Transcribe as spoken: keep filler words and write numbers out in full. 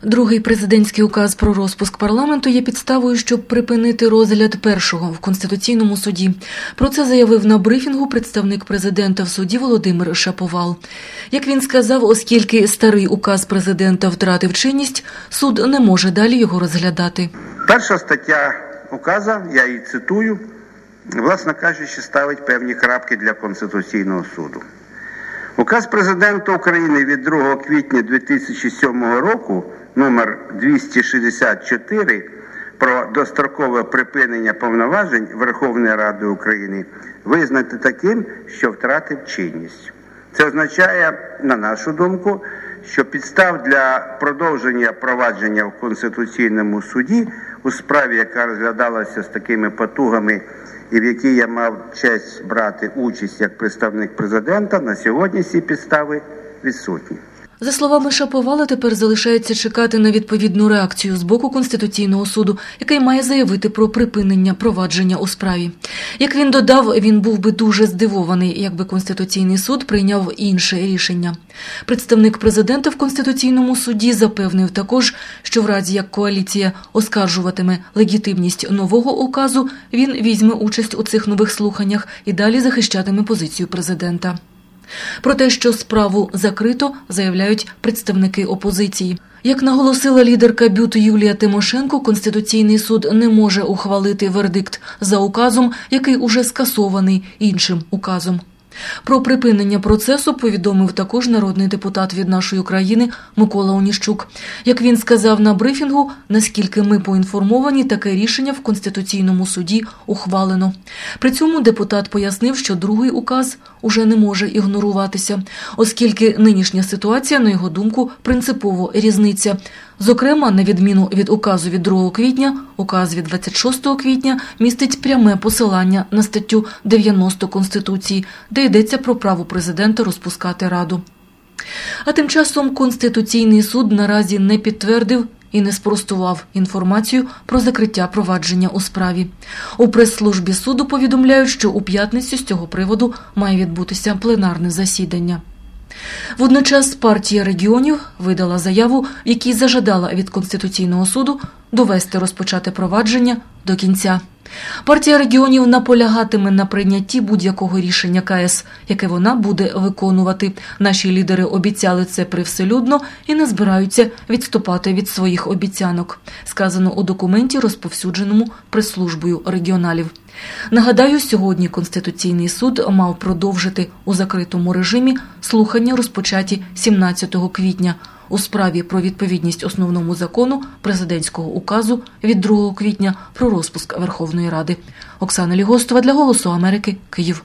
Другий президентський указ про розпуск парламенту є підставою, щоб припинити розгляд першого в Конституційному суді. Про це заявив на брифінгу представник президента в суді Володимир Шаповал. Як він сказав, оскільки старий указ президента втратив чинність, суд не може далі його розглядати. Перша стаття указу, я її цитую, власне кажучи, ставить певні крапки для Конституційного суду. Указ президента України від другого квітня дві тисячі сьомого року номер двісті шістдесят чотири про дострокове припинення повноважень Верховної Ради України визнати таким, що втратив чинність. Це означає, на нашу думку, що підстав для продовження провадження в Конституційному суді у справі, яка розглядалася з такими потугами і в якій я мав честь брати участь як представник президента, на сьогодні ці підстави відсутні. За словами Шаповала, тепер залишається чекати на відповідну реакцію з боку Конституційного суду, який має заявити про припинення провадження у справі. Як він додав, він був би дуже здивований, якби Конституційний суд прийняв інше рішення. Представник президента в Конституційному суді запевнив також, що в разі як коаліція оскаржуватиме легітимність нового указу, він візьме участь у цих нових слуханнях і далі захищатиме позицію президента. Про те, що справу закрито, заявляють представники опозиції. Як наголосила лідерка БЮТ Юлія Тимошенко, Конституційний суд не може ухвалити вердикт за указом, який уже скасований іншим указом. Про припинення процесу повідомив також народний депутат від нашої країни Микола Оніщук. Як він сказав на брифінгу, наскільки ми поінформовані, таке рішення в Конституційному суді ухвалено. При цьому депутат пояснив, що другий указ уже не може ігноруватися, оскільки нинішня ситуація, на його думку, принципово різниця. Зокрема, на відміну від указу від другого квітня, указ від двадцять шостого квітня містить пряме посилання на статтю дев'яносто Конституції, де йдеться про право президента розпускати Раду. А тим часом Конституційний суд наразі не підтвердив і не спростував інформацію про закриття провадження у справі. У прес-службі суду повідомляють, що у п'ятницю з цього приводу має відбутися пленарне засідання. Водночас партія регіонів видала заяву, в якій зажадала від Конституційного суду довести розпочате провадження до кінця. Партія регіонів наполягатиме на прийнятті будь-якого рішення КС, яке вона буде виконувати. Наші лідери обіцяли це привселюдно і не збираються відступати від своїх обіцянок, сказано у документі, розповсюдженому прес-службою регіоналів. Нагадаю, сьогодні Конституційний суд мав продовжити у закритому режимі слухання, розпочаті сімнадцятого квітня, у справі про відповідність основному закону президентського указу від другого квітня про розпуск Верховної Ради. Оксана Лігостова для «Голосу Америки», Київ.